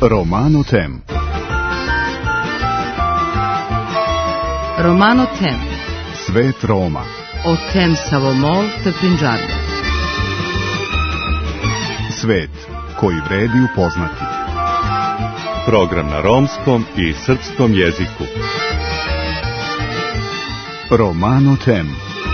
Romano Tem. Romano Tem. Svet Roma. O tem Savomol te Pinđarlo. Svet koji vredi upoznati. Program na romskom i srpskom jeziku. Romano Tem.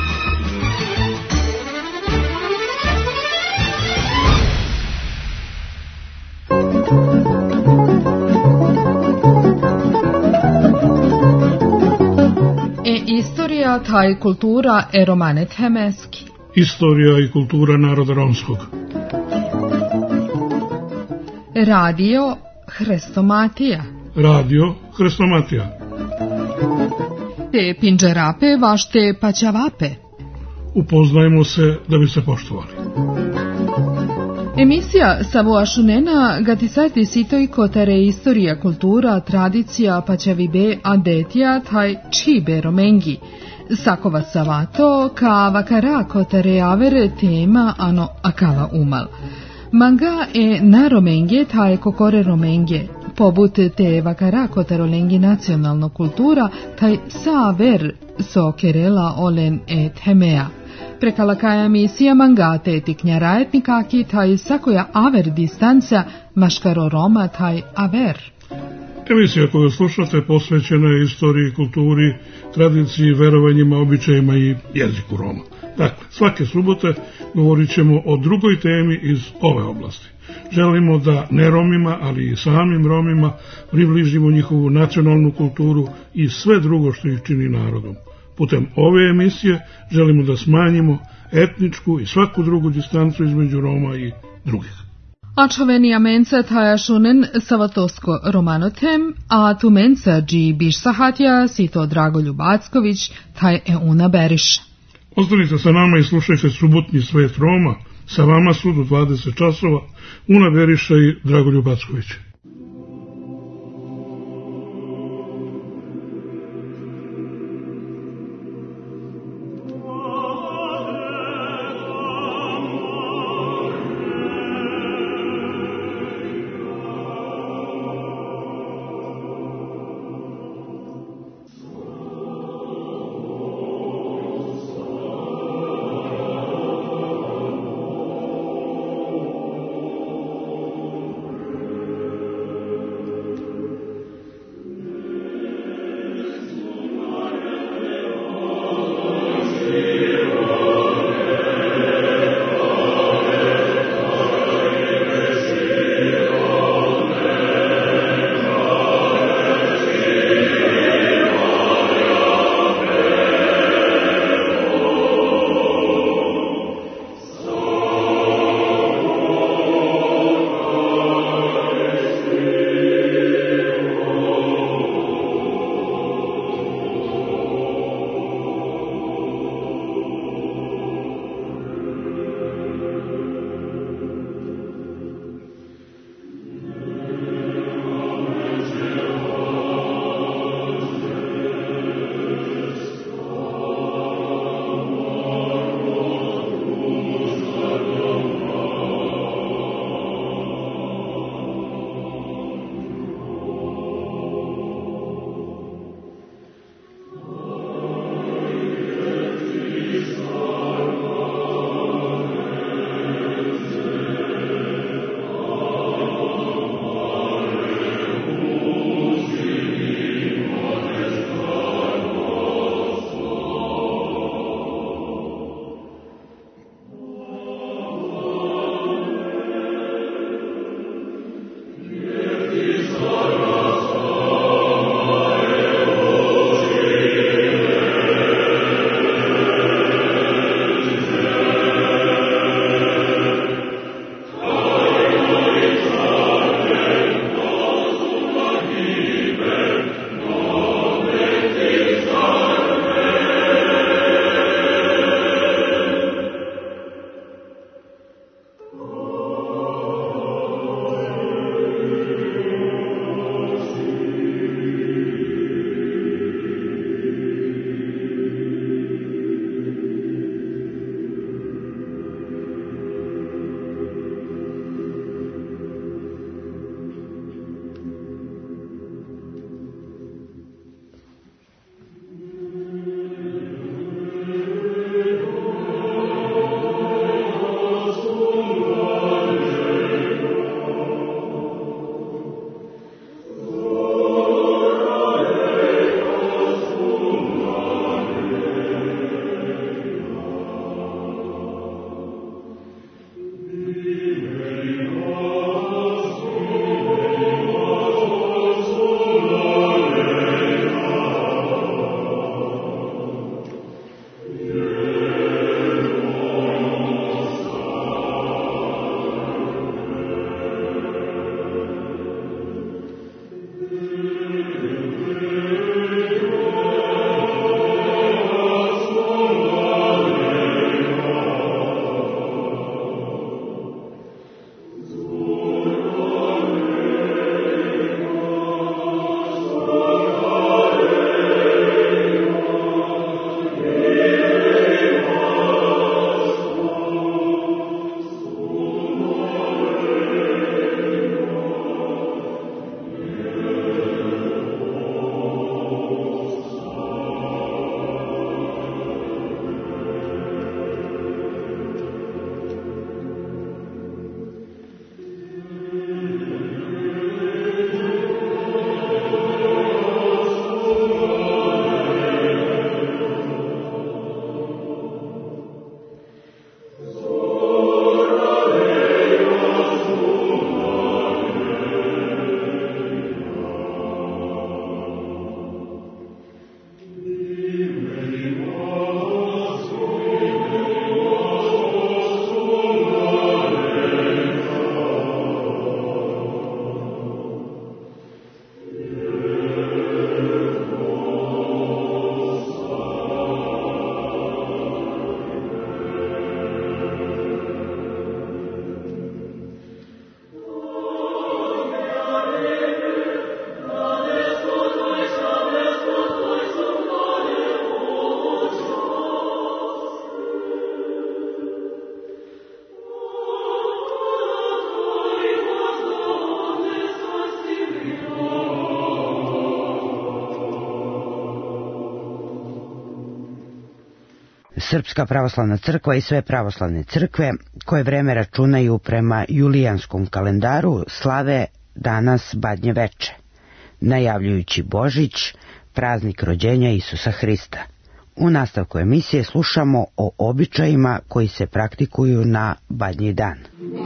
Istorija taj kultura romane temeski. Istorija i kultura naroda romskog. Radio Hrestomatija. Radio Hrestomatija. Te pinđerape vašte paćavape. Upoznajmo se da bi se poštovali. Emisija Savoašunena gatisati sitoj kotare istorija, kultura, tradicija, paćavibe, adetija, taj čibe romengi. Sakova savato, ka vakara kotare avere tema ano akava umal. Manga na romenge, taj kokore romenge. Pobut te vakara kotarolengi nacionalno kultura, taj saver so kerela olen temea. Prekalakaja emisija mangate tiknjara etnikaki taj sakoja aver distanca maškaro Roma taj aver. Emisija koju slušate posvećena je istoriji, kulturi, tradiciji, verovanjima, običajima i jeziku Roma. Dakle, svake subote govorit ćemo o drugoj temi iz ove oblasti. Želimo da ne Romima, ali i samim Romima približimo njihovu nacionalnu kulturu i sve drugo što ih čini narodom. Putem ove emisije želimo da smanjimo etničku i svaku drugu distancu između Roma i drugih. Ačoveni amenca taja šunen savatosko Romano Tem, a tu menca dži biš sahatja sito Dragoljub Acković taj una beriš. Ostanite sa nama i slušajte subotnji Svet Roma. Sa vama su do 20 časova Una Beriša i Dragoljub Acković. Srpska pravoslavna crkva i sve pravoslavne crkve, koje vreme računaju prema julijanskom kalendaru, slave danas Badnje veče, najavljujući Božić, praznik rođenja Isusa Hrista. U nastavku emisije slušamo o običajima koji se praktikuju na Badnji dan.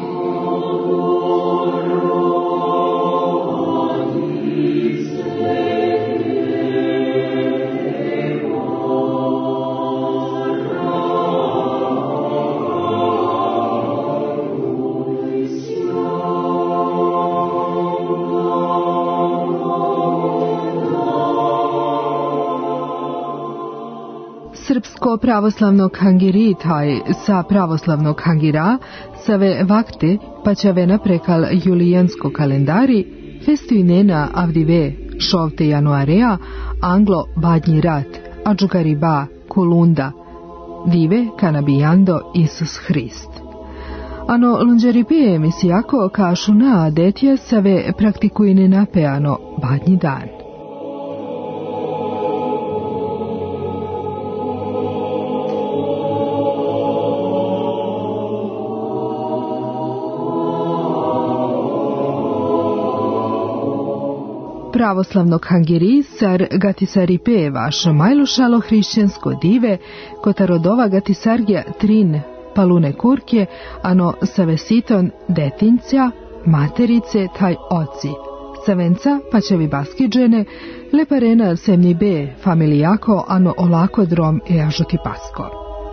Srpsko pravoslavno kangiritaj sa pravoslavnog kangira save vakte pačavena prekal julijansko kalendari festuinena avdive šovte januarea anglo badnji rat adžugariba kulunda dive kanabijando Isus Hrist. Ano lunđeripe misijako kašuna adetja save praktikuine napeano badnji dan. Pravoslavno kangiri sar gatisaripe vaš majlušalo hrišćansko dive, kotarodova gatisargija trin palune kurke, ano savesiton detincija, materice taj oci, savenca pačevi baskiđene, leparena semni be familijako, ano olako drom e ažuti pasko.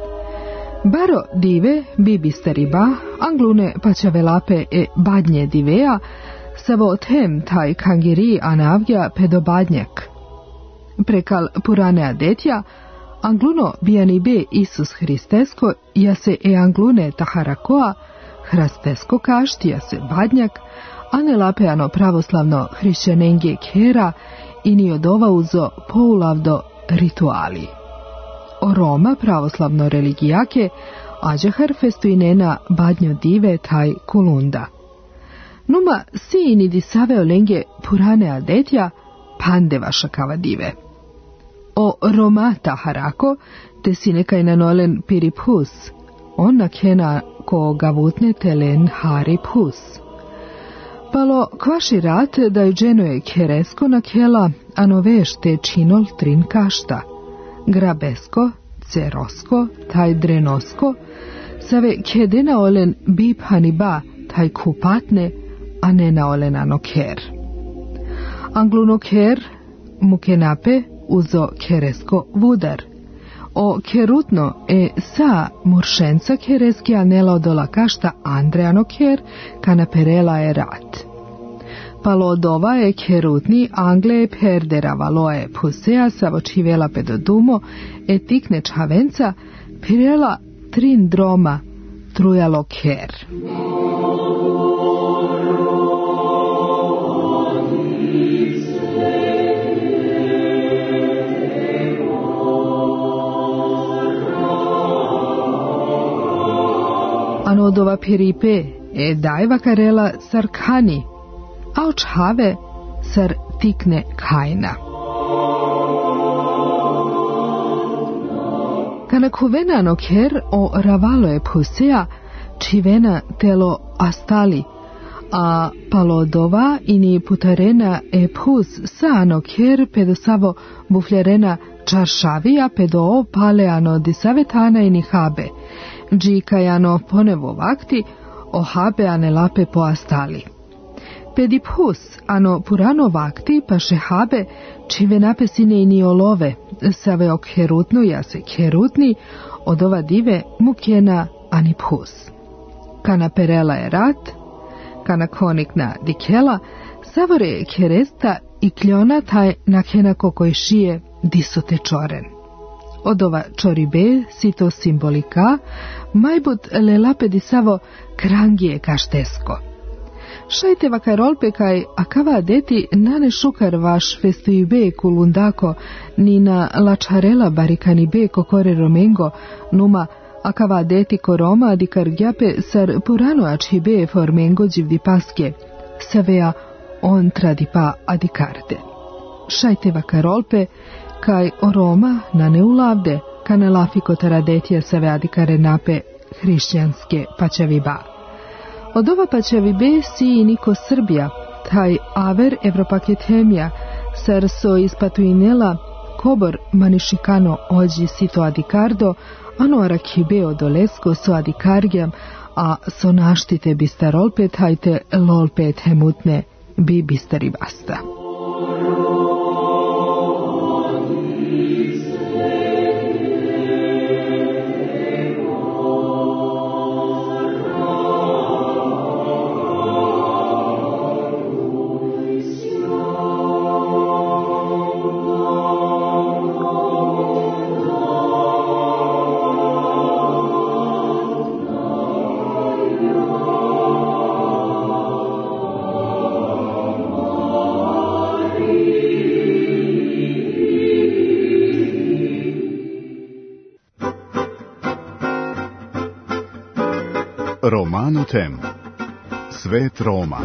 Baro dive bibi stariba, anglune pačave lape e badnje divea, savo tem taj kangiri anavgja pedobadnjak. Prekal purane adetja, angluno bijani be Isus Hristesko, ja se e anglune taharakoa, hrastesko kaštija se badnjak, a ne lapeano pravoslavno hrišćanenge kera i ni odova uzo poulavdo rituali. O Roma pravoslavno religijake, ađahar festuinena badnjo dive taj kulunda. Numa siini di save olenge purane adetja pande vaša kava dive. O Roma taharako te sinekaj nanolen piripus, on nakena ko gavutne telen haripus. Palo kvaši rat da je dženoje keresko nakela anovešte činol trin kašta, grabesko, cerosko, taj drenosko, save kedena olen bip haniba taj kupatne, a ne na olenano ker. Angluno ker mukenape uzo keresko vudar. O kerutno e sa muršenca kereski anela odola kašta Andreano ker kanaperela e rat. Palodova e kerutni angle perdera valoe pusea savočivela pedodumo e tikne čavenca pirela trin droma trujalo ker. Anodova piripe e dajva karela sar kani, a očhave sar tikne kajna. Kana kuvena no ker o ravalo e pusea, čivena telo astali, a palodova ini putarena e pus sa no ker pedosavo bufljarena čaršavija pedo paleano disavetana ini habe, džikajano ponevo vakti, o habe ane lape poastali. Pedipus ano purano vakti paše habe, čive napesine ini olove, save ok herutnu jase kerutni, od ova dive mukjena ani pus. Kana perela je rat, kana konikna dikela, savore keresta i kljona taj nakena kokoj šije disote čoren. Od ova čoribe sito simbolika, majbut le lape di savo krangije kaštesko. Šajte vakarolpe kaj akava deti nane šukar vaš festuibe kulundako, ni na lačarela barikanibe kokore romengo, numa akava deti koroma di kargjape sar purano ačibe formengo đivdi paske, savea on tradipa adikarte. Šajte vakarolpe kaj oroma na neulavde, kanelafiko taradetija saveadikare nape hrišćanske pačaviba. Od ova pačavibe si i niko Srbija, taj aver evropaketemija, sarso ispatuinela, kobor manišikano ođi sito adikardo, ano arakibeo dolesko so adikargjam, a so naštite bistarolpet hajte lolpet hemutne bi bistari basta. Romanotem. Svet Roma.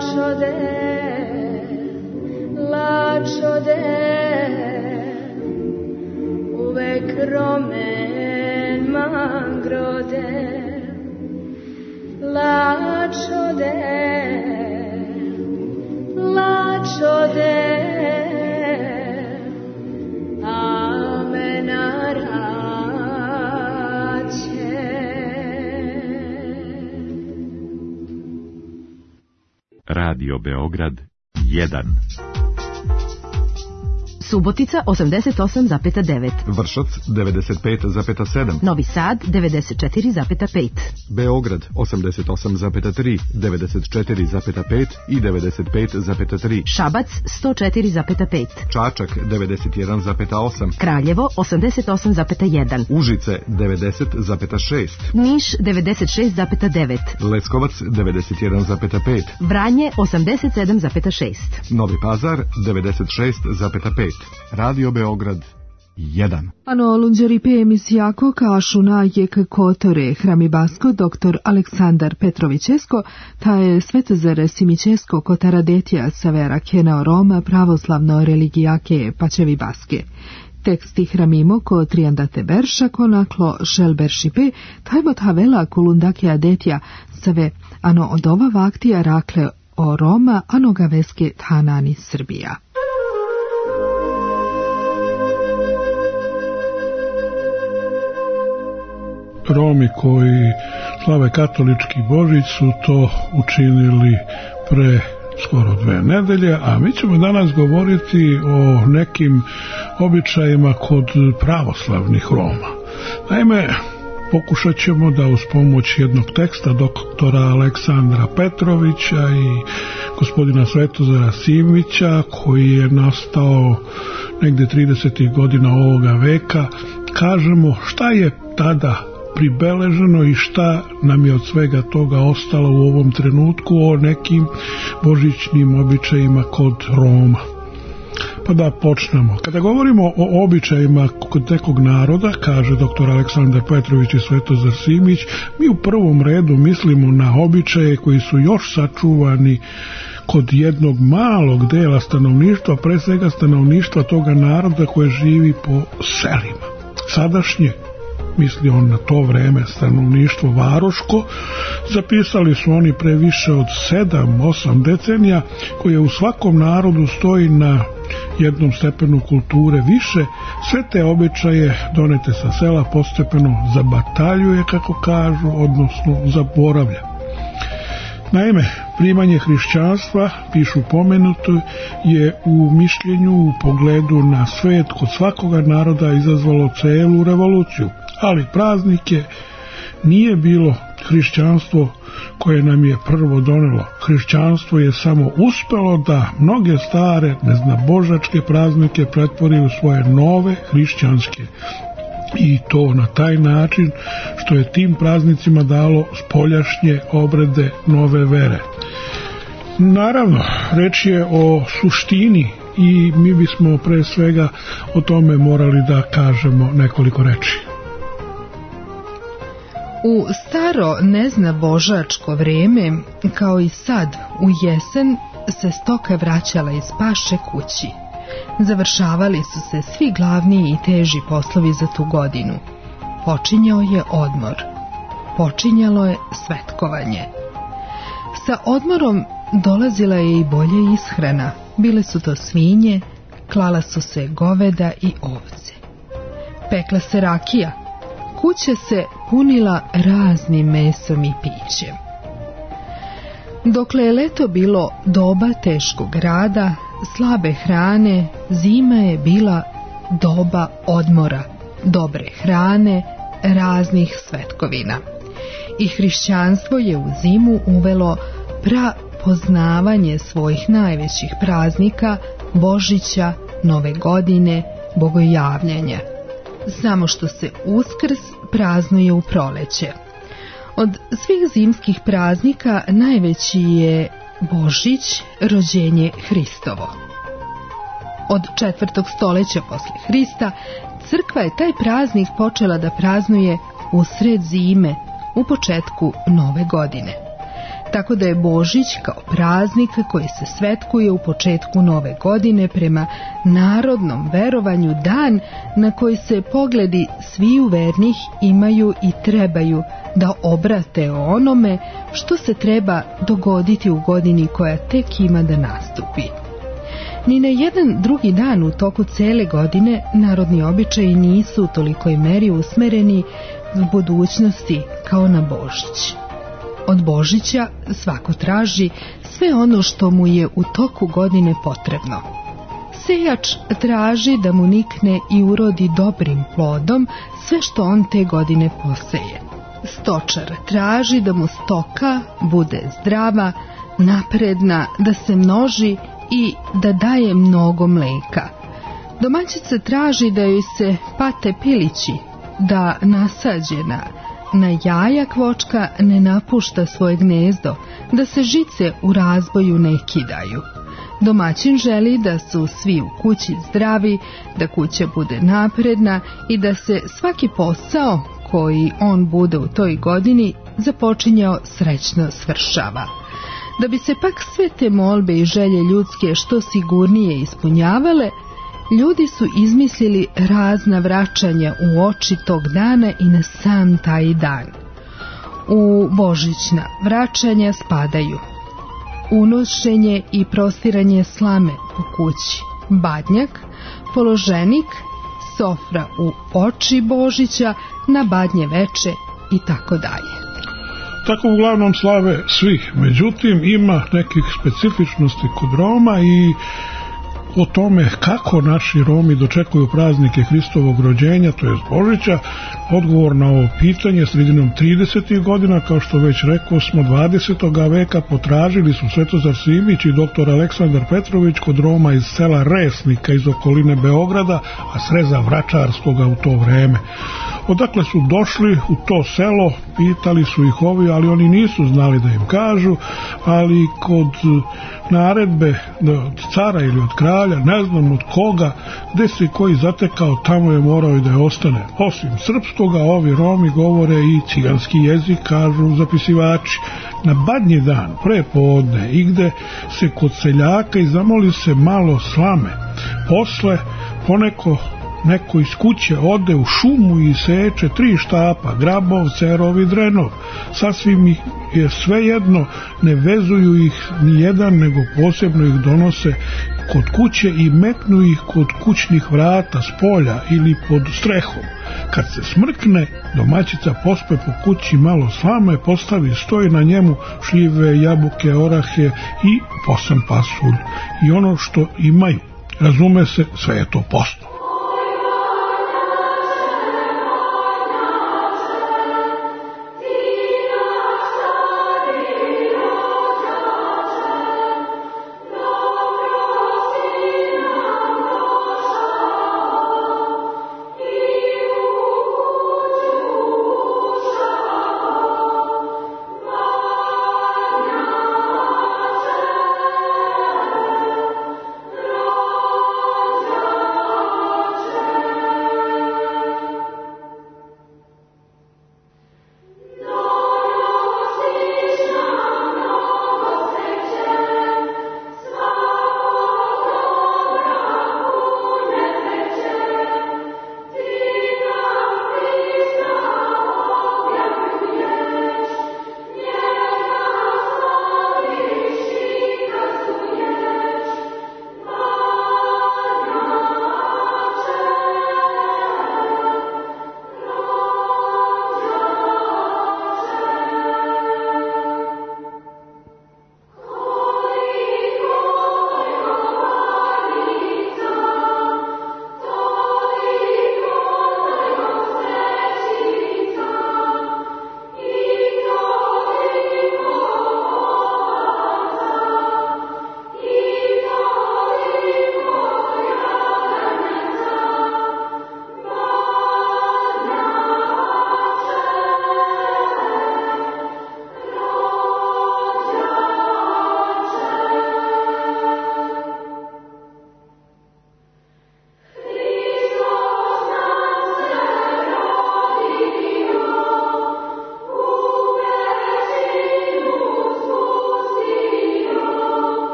Radio Beograd 1. Subotica 88,9. Vršac 95,7. Novi Sad 94,5. Beograd 88,3, 94,5 i 95,3. Šabac 104,5. Čačak 91,8. Kraljevo 88,1. Užice 90,6. Niš 96,9. Leskovac 91,5. Vranje 87,6. Novi Pazar 96,5. Radio Beograd 1. Ano lunđeri emisijako kašuna jek kotore hramibasko dr. Aleksandar Petrovićesko, ta je Svetozar Simićesko kotara detja savera kena Roma pravoslavno religijake pačevi baske. Teksti hramimo ko triandate berša konaklo šelberšipe, tajbot havela kulundakea detja save ano od ova vaktija rakle o Roma ano gaveske tanani Srbija. Romi koji slave katolički Božić su to učinili pre skoro 2 nedelje, a mi ćemo danas govoriti o nekim običajima kod pravoslavnih Roma. Naime, pokušat ćemo da uz pomoć jednog teksta doktora Aleksandra Petrovića i gospodina Svetozara Simića, koji je nastao negde 30. godina ovoga veka, kažemo šta je tada pribeleženo i šta nam je od svega toga ostalo u ovom trenutku o nekim božićnim običajima kod Roma. Pa da počnemo. Kada govorimo o običajima kod nekog naroda, kaže dr. Aleksandar Petrović i Svetozar Simić, mi u prvom redu mislimo na običaje koji su još sačuvani kod jednog malog dela stanovništva, pre svega stanovništva toga naroda koje živi po selima. Sadašnje, misli on na to vreme, stanovništvo varoško, zapisali su oni pre više od 7-8 decenija, koje u svakom narodu stoji na jednom stepenu kulture više, sve te običaje donete sa sela postepeno zabataljuje, kako kažu, odnosno zaboravlja. Naime, primanje hrišćanstva, pišu pomenuto, je u mišljenju u pogledu na svet kod svakoga naroda izazvalo celu revoluciju, ali praznike nije bilo hrišćanstvo koje nam je prvo donelo. Hrišćanstvo je samo uspelo da mnoge stare neznabožačke praznike pretvori u svoje nove hrišćanske. I to na taj način što je tim praznicima dalo spoljašnje obrede nove vere. Naravno, reč je o suštini i mi bismo pre svega o tome morali da kažemo nekoliko reči. U staro neznabožačko vreme, kao i sad u jesen, se stoka vraćala iz paše kući. Završavali su se svi glavni i teži poslovi za tu godinu. Počinjao je odmor. Počinjalo je svetkovanje. Sa odmorom dolazila je i bolje ishrana. Bile su to svinje, klala su se goveda i ovce. Pekla se rakija. Kuća se punila raznim mesom i pićem. Dokle je leto bilo doba teškog rada, slabe hrane, zima je bila doba odmora, dobre hrane, raznih svetkovina. I hrišćanstvo je u zimu uvelo poznavanje svojih najvećih praznika, Božića, Nove godine, bogojavljanja. Samo što se Uskrs praznuje u proleće. Od svih zimskih praznika najveći je Božić, rođenje Hristovo. Od 4. stoljeća posle Hrista crkva je taj praznik počela da praznuje u sred zime, u početku Nove godine. tako da je Božić kao praznik koji se svetkuje u početku nove godine prema narodnom verovanju dan na koji se pogledi sviju vernih imaju i trebaju da obrate o onome što se treba dogoditi u godini koja tek ima da nastupi. Ni na jedan drugi dan u toku cele godine narodni običaji nisu u tolikoj meri usmereni v budućnosti kao na Božić. Od Božića svako traži sve ono što mu je u toku godine potrebno. Sejač traži da mu nikne i urodi dobrim plodom sve što on te godine poseje. Stočar traži da mu stoka bude zdrava, napredna, da se množi i da daje mnogo mleka. Domaćica traži da joj se pate pilići, da nasađena na jaja kvočka ne napušta svoje gnezdo, da se žice u razboju ne kidaju. Domaćin želi da su svi u kući zdravi, da kuća bude napredna i da se svaki posao koji on bude u toj godini započinjao srećno svršava. Da bi se pak sve te molbe i želje ljudske što sigurnije ispunjavale, ljudi su izmislili razna vraćanja u oči tog dana i na sam taj dan. U božićna vraćanja spadaju unošenje i prostiranje slame po kući, badnjak, položenik, sofra u oči Božića, na badnje veče i tako dalje. Tako uglavnom slave svi, međutim ima nekih specifičnosti kod Roma i o tome kako naši Romi dočekuju praznike Hristovog rođenja, to je Božića. Odgovor na ovo pitanje sredinom 30. godina, kao što već rekao smo, 20. veka potražili su Svetozar Simić i doktor Aleksandar Petrović kod Roma iz sela Resnika iz okoline Beograda, a sreza Vračarskoga u to vreme. Odakle su došli u to selo, pitali su ih ovi, ali oni nisu znali da im kažu, ali kod naredbe od cara ili od kralja, ne znam od koga, gde se koji zatekao, tamo je morao i da je ostane. Osim srpskoga, ovi Romi govore i ciganski jezik, kažu zapisivači. Na badnji dan, pre podne, igde se kod seljaka i zamoli se malo slame. Posle neko iz kuće ode u šumu i seče 3 štapa, grabov, cerov i drenov. Sasvim ih je svejedno, ne vezuju ih ni jedan, nego posebno ih donose kod kuće i metnu ih kod kućnih vrata, s polja ili pod strehom. Kad se smrkne, domaćica pospe po kući malo slame, postavi stoj na njemu šljive, jabuke, orahe i posam pasulj. I ono što imaju, razume se, sve je to postno.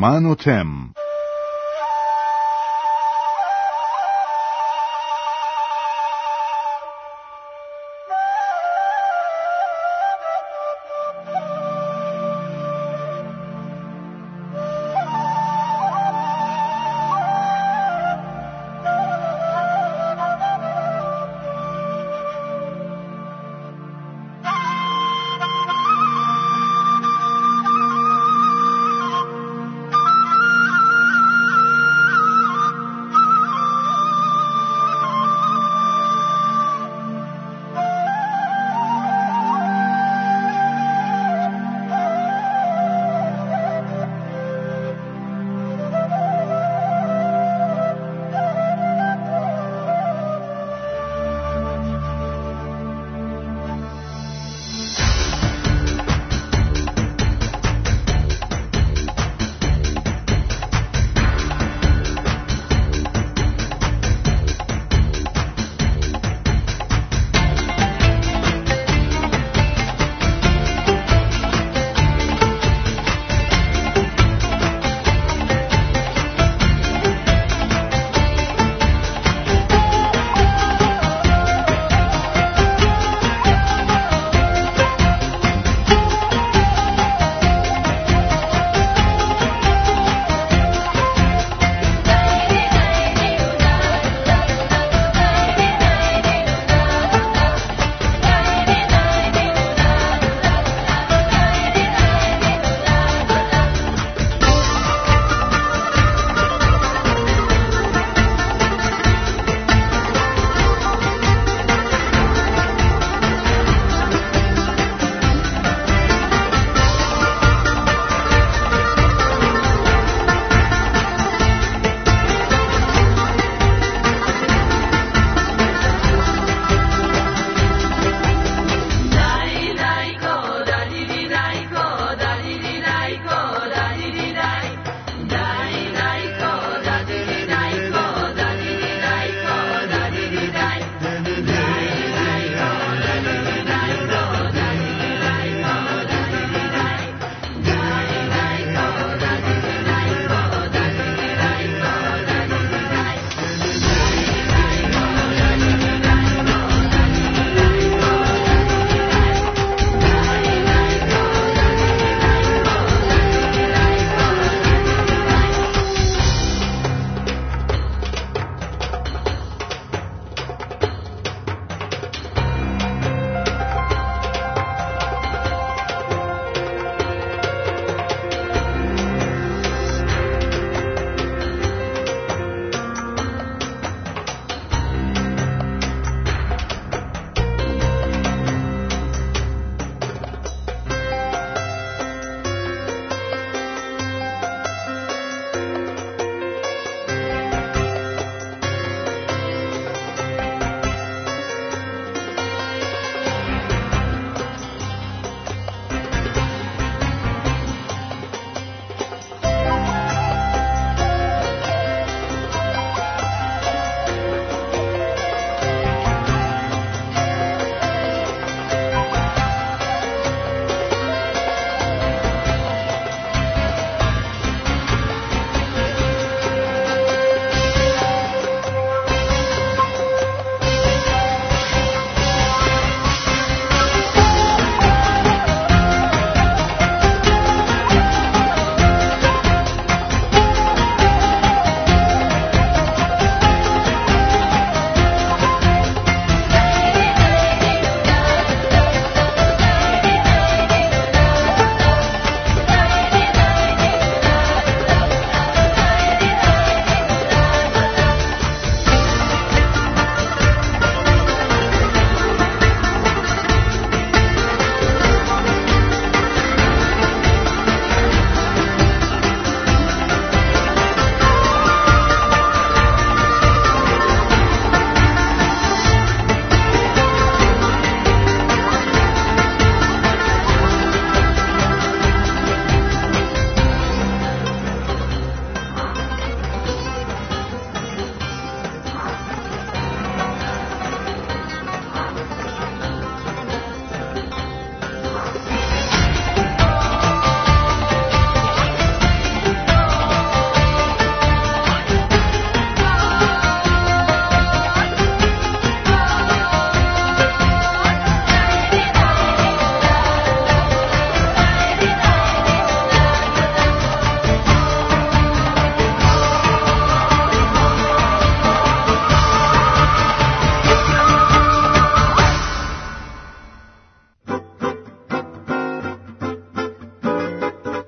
Romano Tem.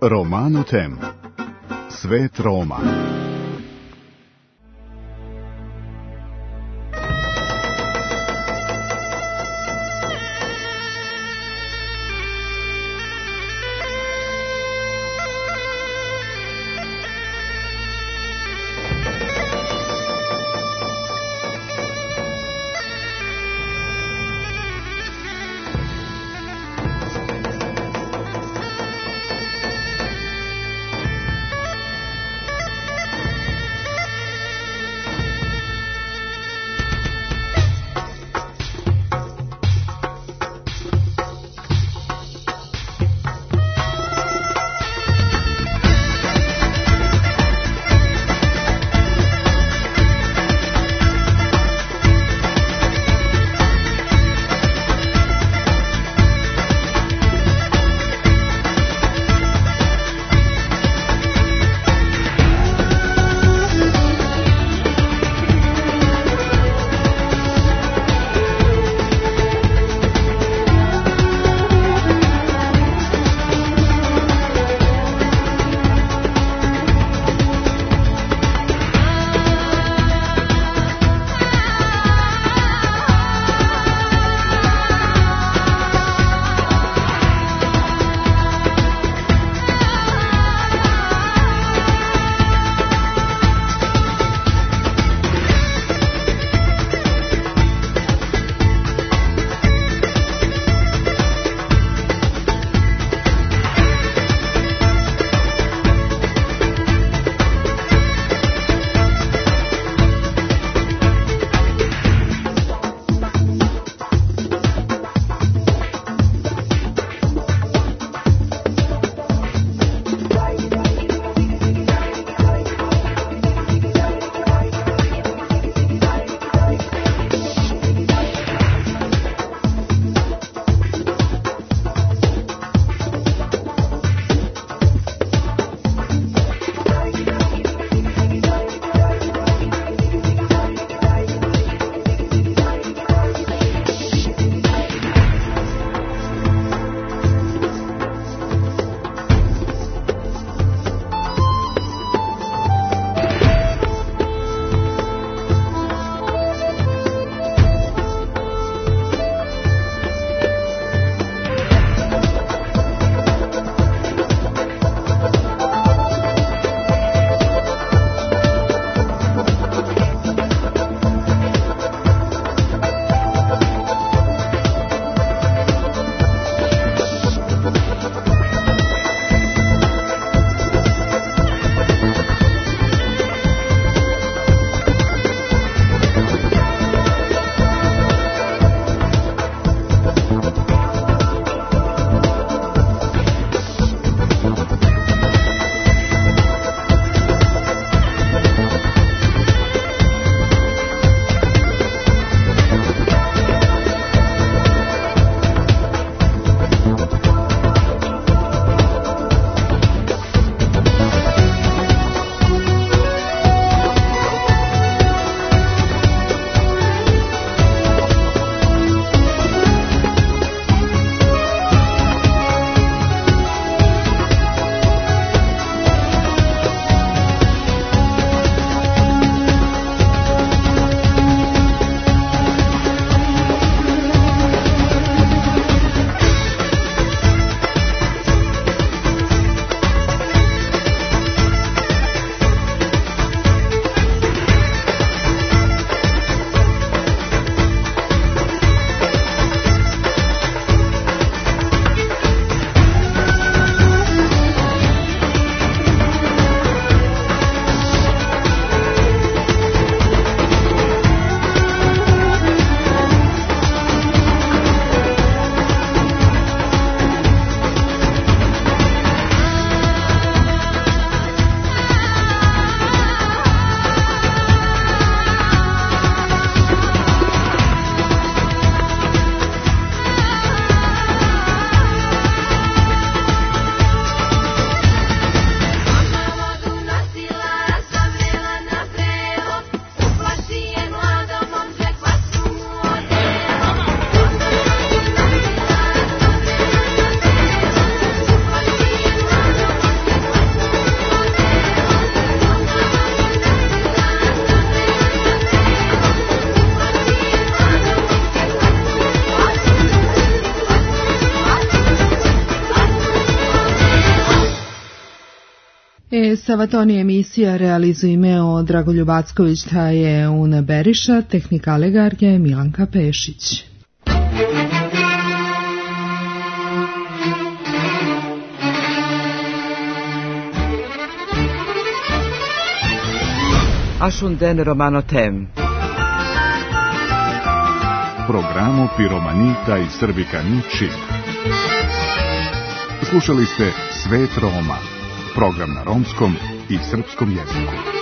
Romano Tem. Svet Roma. Savatoni emisija realizuje imeo Dragoljub Acković, ta je Una Beriša, tehnika Legarje Milanka Pešić. Ashunden Romanotem. Programo Piromanita i Srbikanići. Slušali ste Svet Roma, program na romskom i srpskom jeziku.